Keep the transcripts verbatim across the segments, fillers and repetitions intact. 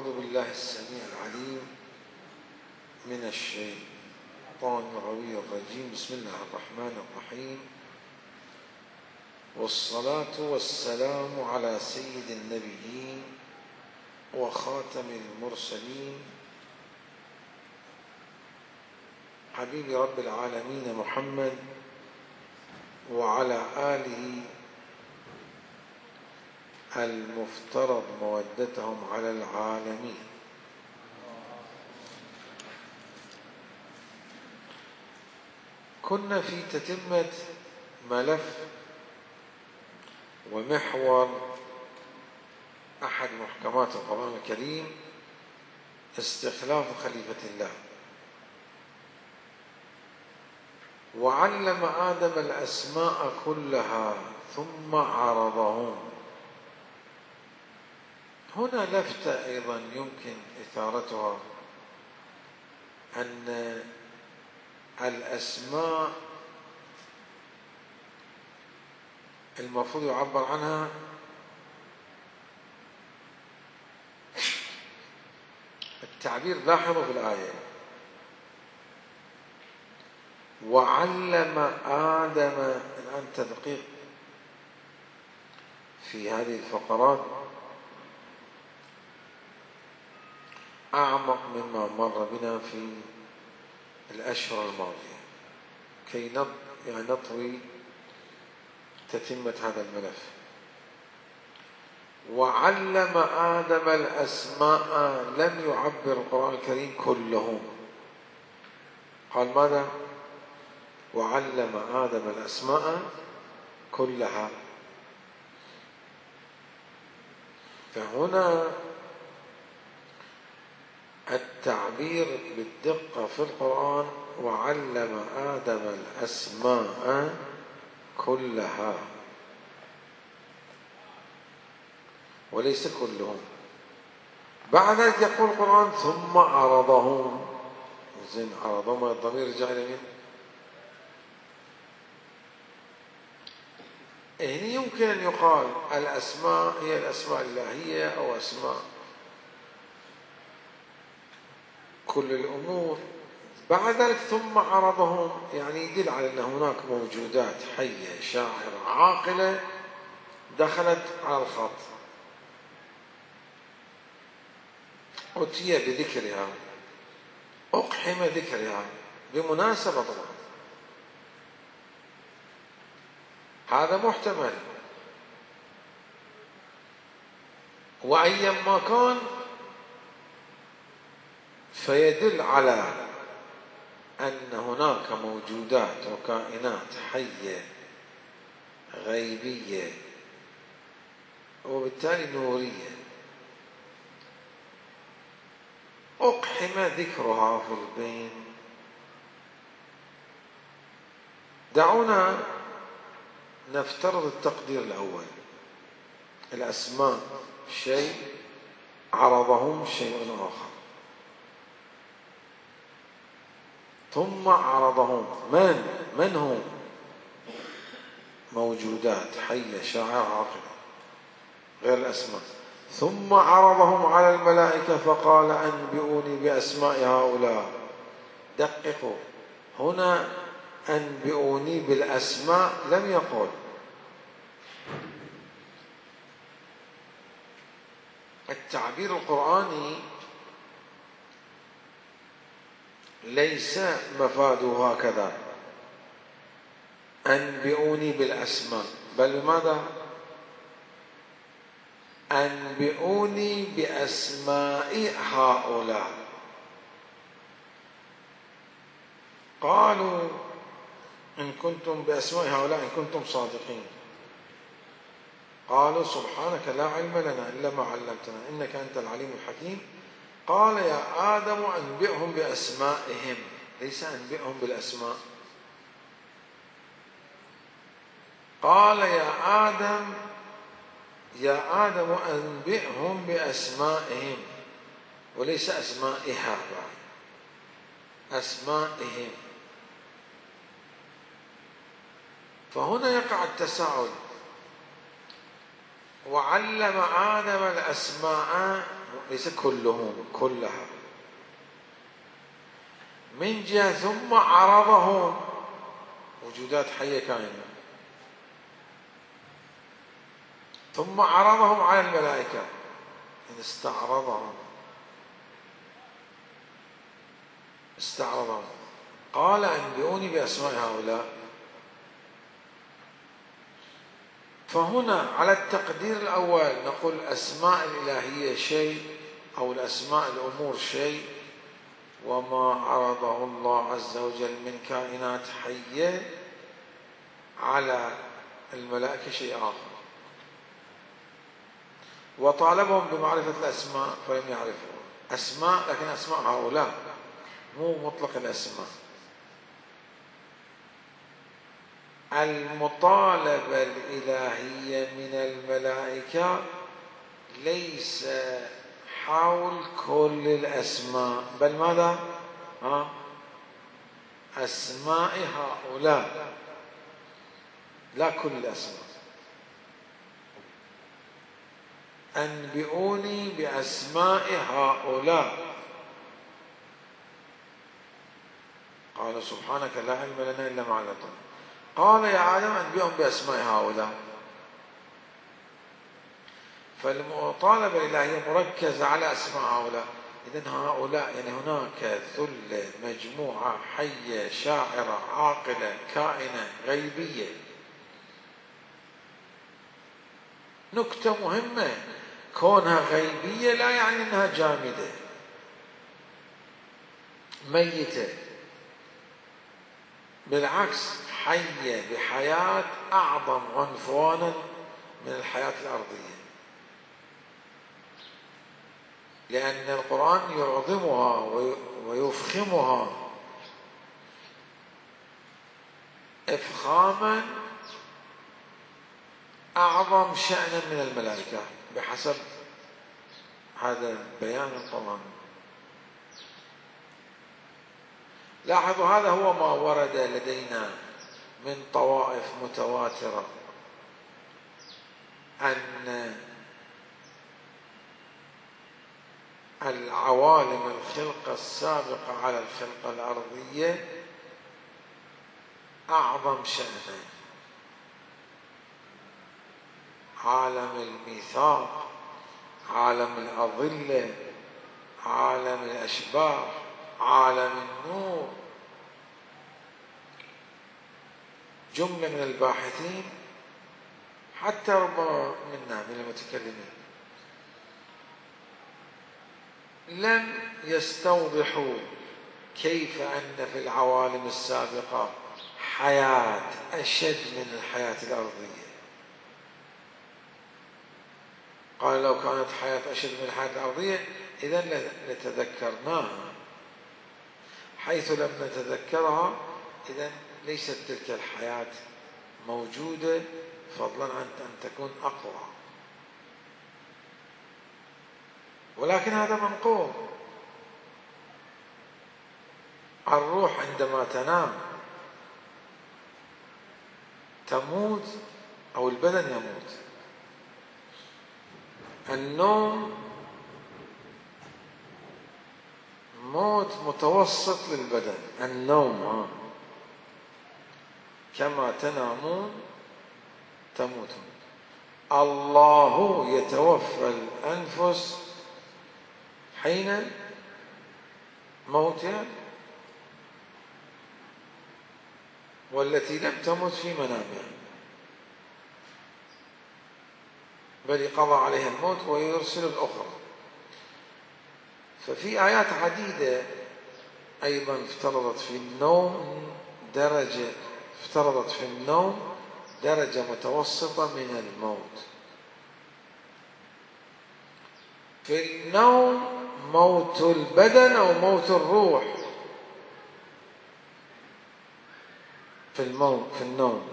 أعوذ بالله السميع العليم من الشيطان الغوي الرجيم. بسم الله الرحمن الرحيم، والصلاة والسلام على سيد النبيين وخاتم المرسلين حبيب رب العالمين محمد وعلى آله المفترض مودتهم على العالمين. كنا في تتمة ملف ومحور أحد محكمات القرآن الكريم، استخلاف خليفة الله. وعلم آدم الأسماء كلها ثم عرضهم. هنا لفتة أيضا يمكن إثارتها، أن الأسماء المفروض يعبر عنها التعبير. لاحظوا في الآية: وعلم آدم. الآن تدقيق في هذه الفقرات أعمق مما مر بنا في الأشهر الماضية، كي نطوي تتمة هذا الملف. وعلم آدم الأسماء، لم يعبر القرآن الكريم كلهم، قال ماذا؟ وعلم آدم الأسماء كلها. فهنا التعبير بالدقة في القرآن: وعلم آدم الأسماء كلها، وليس كلهم. بعد ذلك يقول القرآن: ثم عرضهم. زين، عرضهم الضمير رجع إلى مين؟ هنا يمكن أن يقال الأسماء هي الأسماء الإلهية أو أسماء كل الأمور. بعد ذلك ثم عرضهم، يعني يدل على أن هناك موجودات حية شاعرة عاقلة دخلت على الخط، أتي بذكرها، أقحم ذكرها بمناسبة طبعا. هذا محتمل، وأيما كان فيدل على أن هناك موجودات وكائنات حية غيبية وبالتالي نورية أقحم ذكرها في البين. دعونا نفترض التقدير الأول: الأسماء شيء، عرضهم شيء آخر. ثم عرضهم، من من هم؟ موجودات حية شاعرة عاقلة غير الأسماء. ثم عرضهم على الملائكة فقال: أنبئوني بأسماء هؤلاء. دققوا، هنا أنبئوني بالأسماء لم يقل. التعبير القرآني ليس مفاده هكذا: أنبئوني بالأسماء، بل ماذا؟ أنبئوني بأسماء هؤلاء. قالوا: إن كنتم بأسماء هؤلاء إن كنتم صادقين. قالوا: سبحانك لا علم لنا إلا ما علمتنا إنك أنت العليم الحكيم. قال: يا آدم أنبئهم بأسمائهم، ليس أنبئهم بالأسماء. قال: يا آدم يا آدم أنبئهم بأسمائهم، وليس أسمائها، أسمائهم. فهنا يقع التساؤل: وعلم آدم الأسماء ليس كلهم كلها. من جهة ثم عرضهم وجودات حية كائنة، ثم عرضهم على الملائكة إن استعرضهم استعرضهم قال أنبئوني بأسماء هؤلاء. فهنا على التقدير الأول نقول أسماء الإلهية شيء أو الأسماء الأمور شيء، وما عرضه الله عز وجل من كائنات حية على الملائكة شيء آخر، وطالبهم بمعرفة الأسماء فلم يعرفوا أسماء، لكن أسماء هؤلاء مو مطلق الأسماء. المطالبة الإلهية من الملائكة ليس حول كل الأسماء، بل ماذا؟ ها؟ أسماء هؤلاء، لا كل الأسماء. أنبئوني بأسماء هؤلاء. قال سبحانك لا علم لنا إلا ما علمتنا. قال يا آدم أنبئهم بأسماء هؤلاء. فالمطالبة الإلهية مركزة على أسماء هؤلاء. إذن هؤلاء يعني هناك ثلة مجموعة حية شاعرة عاقلة كائنة غيبية. نكتة مهمة، كونها غيبية لا يعني أنها جامدة ميتة، بالعكس حية بحياة أعظم عنفوانا من الحياة الأرضية، لأن القرآن يعظمها ويفخمها إفخاما أعظم شأنا من الملائكة بحسب هذا بيان القرآن. لاحظوا هذا هو ما ورد لدينا من طوائف متواترة أن العوالم الخلقة السابقة على الخلقة الأرضية أعظم شأنا. عالم الميثاق، عالم الأظلة، عالم الأشباح، عالم النور. جملة من الباحثين حتى ربما منا من المتكلمين لم يستوضحوا كيف أن في العوالم السابقة حياة أشد من الحياة الأرضية. قال لو كانت حياة أشد من الحياة الأرضية إذن لتذكرناها، حيث لم نتذكرها إذن ليست تلك الحياة موجودة، فضلا عن أن تكون أقوى. ولكن هذا منقول. الروح عندما تنام تموت أو البدن يموت. النوم موت متوسط للبدن، النوم ها. كما تنامون تموتون. الله يتوفى الأنفس حين موتها والتي لم تمت في منامها، بل قضى عليها الموت ويرسل الأخرى. ففي آيات عديدة أيضا افترضت في النوم درجة افترضت في النوم درجة متوسطة من الموت. في النوم موت البدن أو موت الروح. في الموت في النوم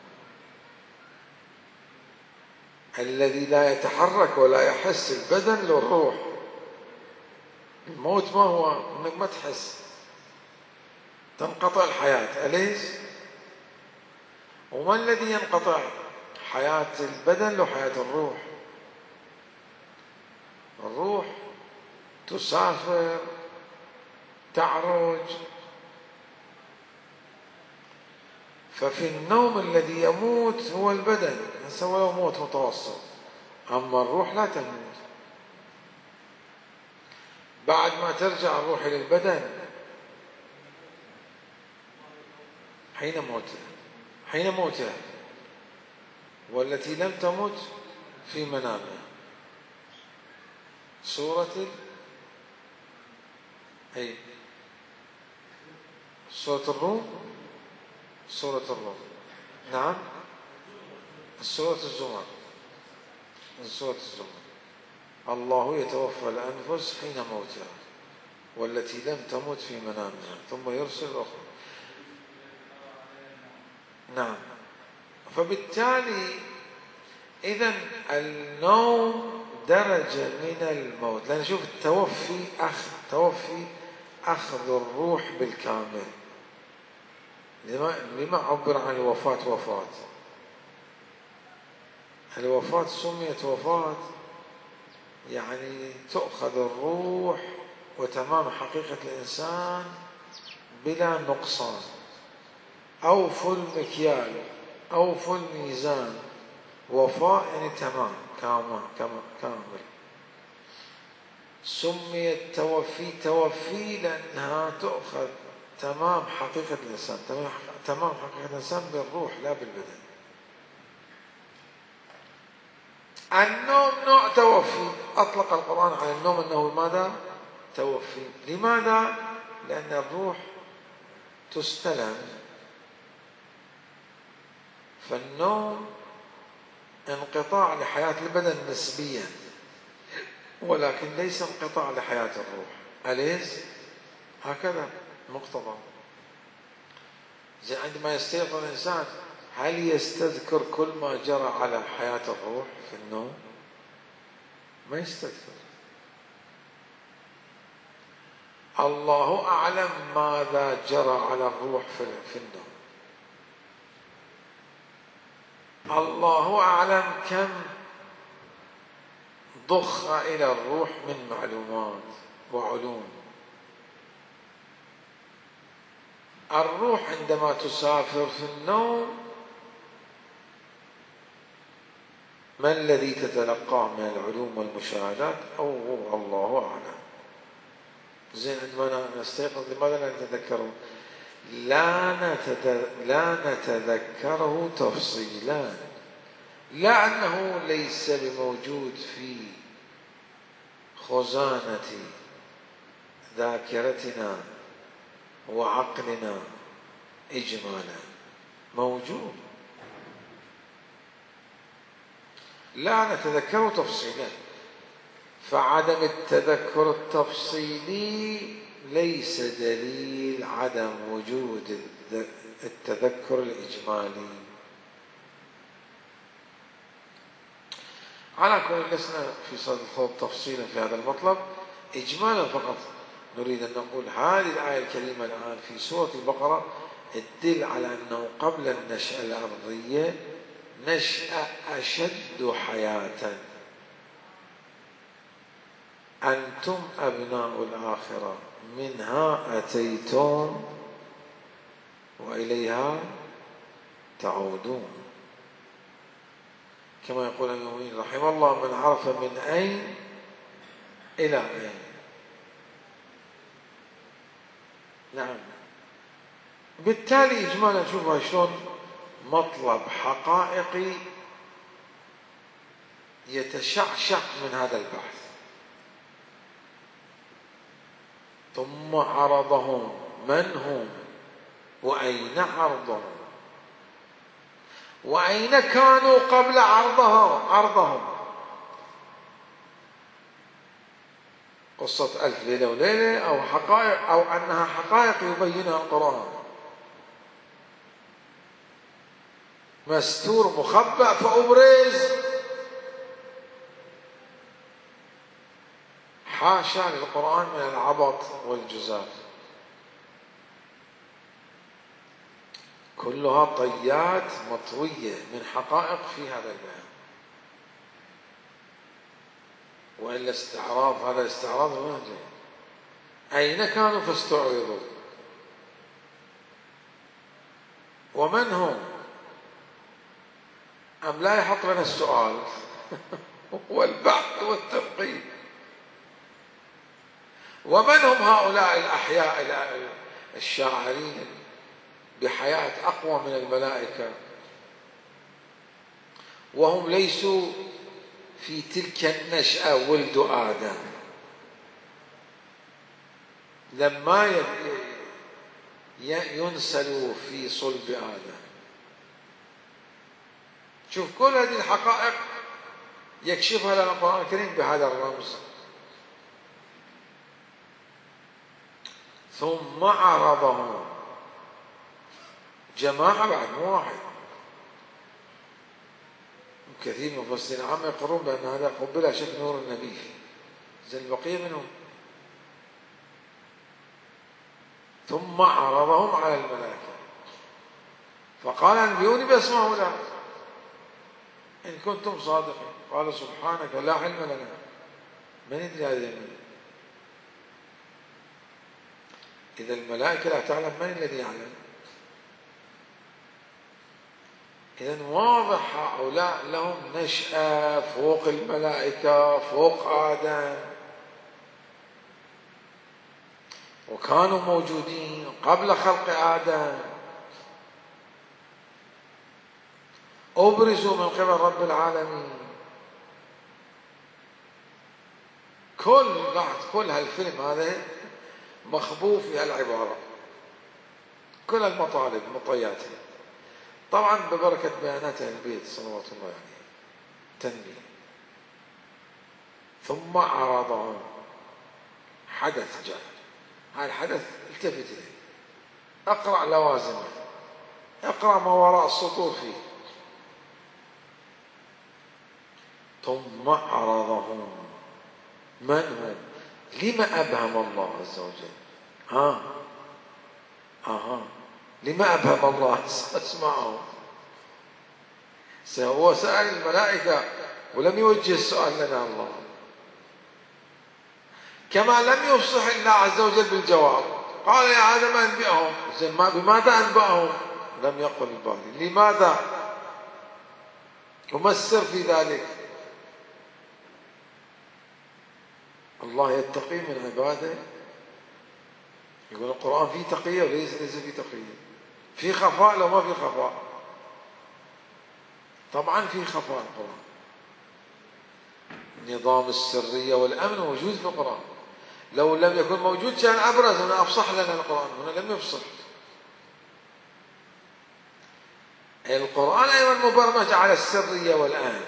الذي لا يتحرك ولا يحس البدن للروح. الموت ما هو؟ انك ما تحس، تنقطع الحياة، أليس؟ وما الذي ينقطع؟ حياة البدن لو حياة الروح. الروح تسافر، تعرج. ففي النوم الذي يموت هو البدن، هسه ولو موت متوسط، أما الروح لا تموت. بعد ما ترجع الروح إلى البدن حين موتها حين موتها والتي لم تمت في منامها. سورة ال... أي سورة الروم سورة الروم نعم سورة الزمر سورة الزمر. الله يتوفى الأنفس حين موتها والتي لم تمت في منامها ثم يرسل الأخرى. نعم. فبالتالي إذن النوم درجة من الموت، لأن شوف التوفي أخذ توفي أخذ الروح بالكامل. لما لما عبر عن الوفاة وفاة؟ الوفاة سميت وفاة يعني تؤخذ الروح وتمام حقيقة الإنسان بلا نقصان. أوفوا المكيال، أوفوا الميزان. وفاء يعني تمام كامل كامل. سميت توفي توفي لأنها تؤخذ تمام حقيقة الإنسان، تمام حقيقة الإنسان بالروح لا بالبدن. النوم نوع توفي، أطلق القرآن على النوم أنه ماذا؟ توفي. لماذا؟ لأن الروح تستلم. فالنوم انقطاع لحياة البدن نسبيا، ولكن ليس انقطاع لحياة الروح. أليس؟ هكذا مقتضى. زي عندما يستيقظ الإنسان هل يستذكر كل ما جرى على حياة الروح في النوم؟ ما يستذكر. الله أعلم ماذا جرى على الروح في النوم. الله أعلم كم ضخ إلى الروح من معلومات وعلوم. الروح عندما تسافر في النوم ما الذي تتلقاه من العلوم والمشاهدات؟ أو الله أعلم. زين عندما نستيقظ لماذا لا نتذكره؟ لا, نتد... لا نتذكره تفصيلا، لا أنه ليس بموجود في خزانة ذاكرتنا وعقلنا إجمالا، موجود، لا نتذكره تفصيلا. فعدم التذكر التفصيلي ليس دليل عدم وجود التذكر الإجمالي. على كل لسنا في صدد الخوض تفصيلا في هذا المطلب، إجمالا فقط نريد أن نقول هذه الآية الكريمة الآن في سورة البقرة تدل على أنه قبل النشأة الأرضية نشأة أشد حياة. أنتم أبناء الآخرة منها أتيتم وإليها تعودون. كما يقول المؤمنين رحم الله من عرف من أين إلى أين. نعم. بالتالي إجمالا نشوفها شلون مطلب حقائقي يتشعشع من هذا البحث. ثم عرضهم من هم وأين عرضهم وأين كانوا قبل عرضهم عرضهم قصة ألف ليلة وليلة أو حقائق أو أنها حقائق يبينها القرآن. مستور مخبأ فأبرز. حاشا للقرآن من العبط والجزاف، كلها طيات مطوية من حقائق في هذا البيان. وإلا استعراض، هذا استعراض ما جاء. أين كانوا فاستعرضوا؟ ومن هم؟ أم لا يحط لنا السؤال والبحث والتنقيب؟ ومن هم هؤلاء الأحياء الشاعرين بحياة أقوى من الملائكة وهم ليسوا في تلك النشأة ولد آدم؟ لما ينسلوا في صلب آدم. شوف كل هذه الحقائق يكشفها لنا القرآن الكريم بهذا الرمز. ثم عرضهم، جماعة بعد مو واحد. كثير من المفسرين العام يقرون بأن هذا قبل شك نور النبي فيه، زين البقية منهم. ثم عرضهم على الملائكة فقال أنبئوني بأسماء هؤلاء إن كنتم صادقين. قال سبحانك لا علم لنا. من يدري هذا المن؟ إذا الملائكة لا تعلم، من الذي يعلم؟ إذن واضح هؤلاء لهم نشأة فوق الملائكة، فوق آدم، وكانوا موجودين قبل خلق آدم، أبرزوا من قبل رب العالمين. كل كل هالفيلم هذا مخبوف في هالعبارة، كل المطالب مطياتها طبعا ببركة بيانات أهل البيت صلوات الله عليه. تنبيه. ثم عرضهم، حدث جاء، هذا الحدث التفت إليه، اقرأ لوازمه، اقرأ ما وراء السطور فيه. ثم عرضهم، من هم؟ لما أبهم الله عز وجل؟ ها آها لما أبهم الله أسمعهم؟ هو سأل الملائكة ولم يوجه السؤال لنا الله، كما لم يفصح الله عز وجل بالجواب. قال يا آدم أنبئهم، بماذا أنبئهم؟ لم يقل الباري لماذا؟ وما السر في ذلك؟ الله يتقي من عباده. يقول القرآن فيه تقية وليس ليس فيه تقية، في خفاء لو ما في خفاء. طبعا في خفاء القرآن، نظام السرية والأمن موجود في القرآن. لو لم يكن موجود كان أبرز، هنا أفصح لنا القرآن، هنا لم يفصح. القرآن أيضا مبرمج على السرية والأمن،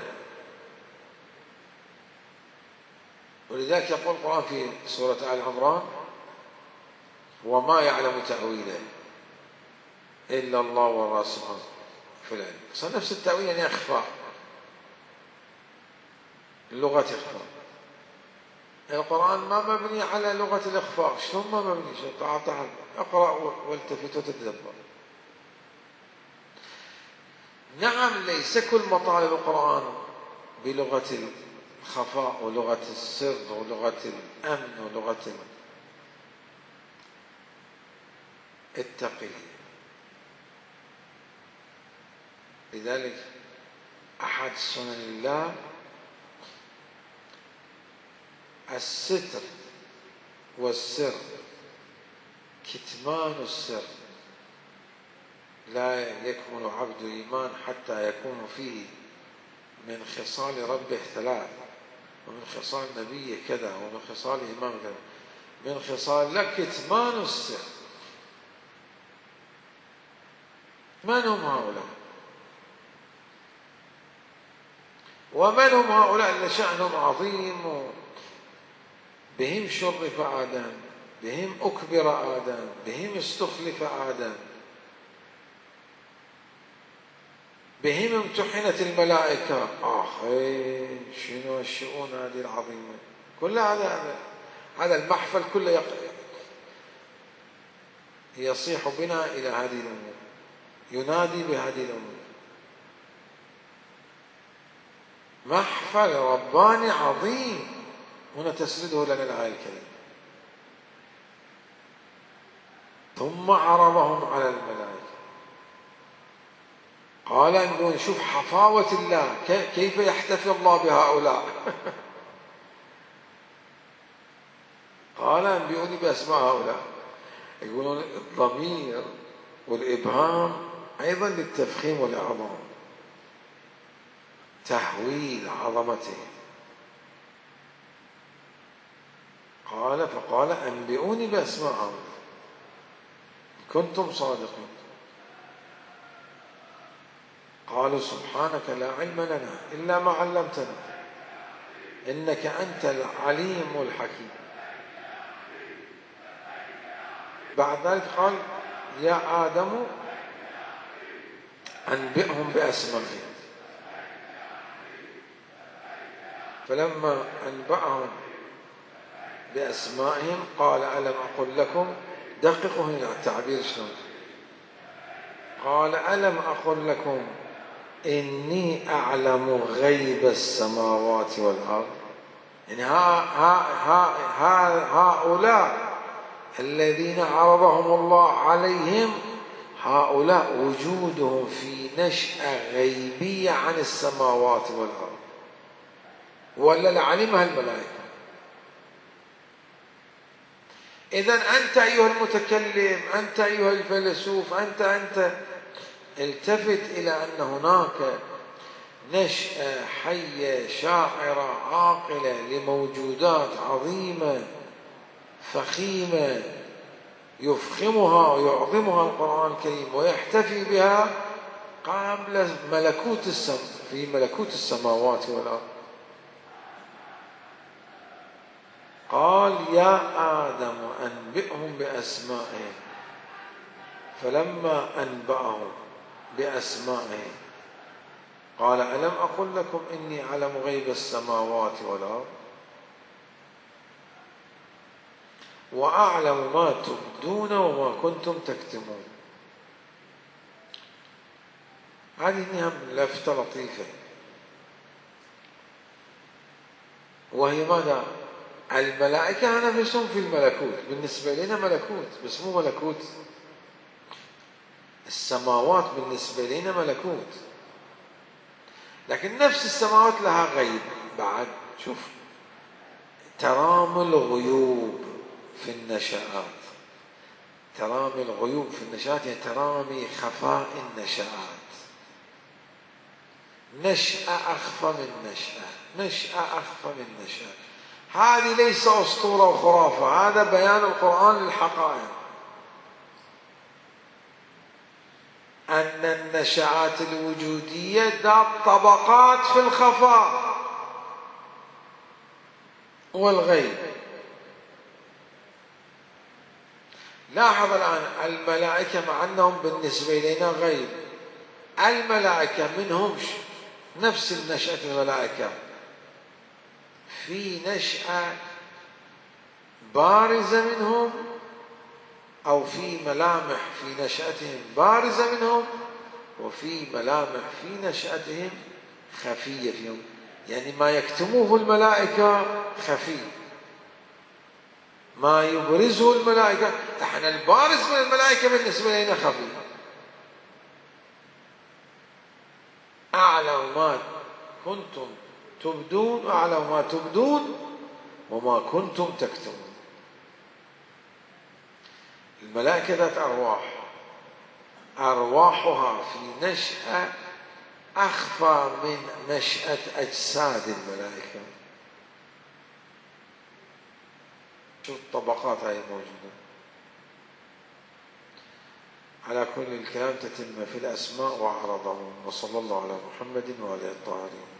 ولذلك يقول القرآن في سورة آل عمران وما يعلم تأويله إلا الله والراسخون في العلم. صار نفس التأويل يعني إخفاء، اللغة إخفاء. القرآن ما مبني على لغة الإخفاء. شلون ما مبني؟ تعال تعال اقرأ والتفت وتتدبر. نعم ليس كل مطالب القرآن بلغة الخفاء ولغة السر ولغة الأمن ولغة التقي. لذلك أحد سنن الله الستر والسر، كتمان السر. لا يكمل عبد إيمان حتى يكون فيه من خصال ربه ثلاث، ومن خصال نبيه كذا، ومن خصال إمام كذا. من خصال لك كتمان السر. من هم هؤلاء؟ ومن هم هؤلاء اللي شأنهم عظيم؟ بهم شرف آدم، بهم أكبر آدم، بهم استخلف آدم، بهم امتحنت الملائكة. آخي شنو الشؤون هذه العظيمة؟ كل هذا هذا هذا المحفل كله يصيح بنا إلى هذه الأمور، ينادي بهذه الأمور. محفل رباني عظيم هنا تسرده لنا الآية الكريمة. ثم عرضهم على الملائكة قال أنبئوني. شوف حفاوة الله، كيف يحتفي الله بهؤلاء. قال أنبئوني بأسماء هؤلاء. يقولون الضمير والإبهام أيضا للتفخيم والإعظام، تهويل عظمته. قال فقال أنبئوني بأسماء هؤلاء كنتم صادقين. قالوا سبحانك لا علم لنا إلا ما علمتنا إنك أنت العليم الحكيم. بعد ذلك قال يا آدم أنبئهم بأسمائهم. فلما أنبأهم بأسمائهم قال ألم أقل لكم، دققوا هنا التعبير شلون، قال ألم أقل لكم إني أعلم غيب السماوات والأرض. يعني ها ها ها ها هؤلاء الذين عرضهم الله عليهم، هؤلاء وجودهم في نشأة غيبية عن السماوات والأرض، ولا لعلمها الملائكة. إذن أنت أيها المتكلم، أنت أيها الفيلسوف، أنت أنت التفت إلى أن هناك نشأة حية شاعرة عاقلة لموجودات عظيمة فخيمة يفخمها ويعظمها القرآن الكريم ويحتفي بها قبل ملكوت السماء، في ملكوت السماوات والأرض. قال يا آدم أنبئهم بأسمائهم. فلما أنبأهم بأسمائهم قال ألم أقل لكم إني أعلم غيب السماوات والأرض وأعلم ما تبدون وما كنتم تكتمون. هذه لفتة لطيفة، وهي ماذا؟ الملائكة نفسهم في الملكوت، بالنسبة لنا ملكوت بس مو ملكوت. السماوات بالنسبة لنا ملكوت، لكن نفس السماوات لها غيب بعد. شوف ترامي الغيوب في النشآت، ترامي الغيوب في النشآت يعني ترامي خفاء النشآت. نشأة أخفى من نشأة، نشأة أخفى من نشأة. هذه ليس أسطورة وخرافة، هذا بيان القرآن للحقائق، أن النشآت الوجودية ذات طبقات في الخفاء والغيب. لاحظ الآن الملائكة مع أنهم بالنسبة لنا غيب، الملائكة منهمش نفس النشأة الملائكة، في نشأة بارزة منهم أو في ملامح في نشأتهم بارزة منهم، وفي ملامح في نشأتهم خفية فيهم. يعني ما يكتموه الملائكة خفي، ما يبرزه الملائكة، احنا البارز من الملائكة بالنسبة لنا خفي. أعلم ما كنتم تبدون، أعلم ما تبدون وما كنتم تكتمون. الملائكة ذات أرواح، أرواحها في نشأة أخفى من نشأة أجساد الملائكة. شو الطبقات هاي موجودة. على كل الكلام تتم في الأسماء وأعرضهم. وصلى الله على محمد وعلى الطاهرين.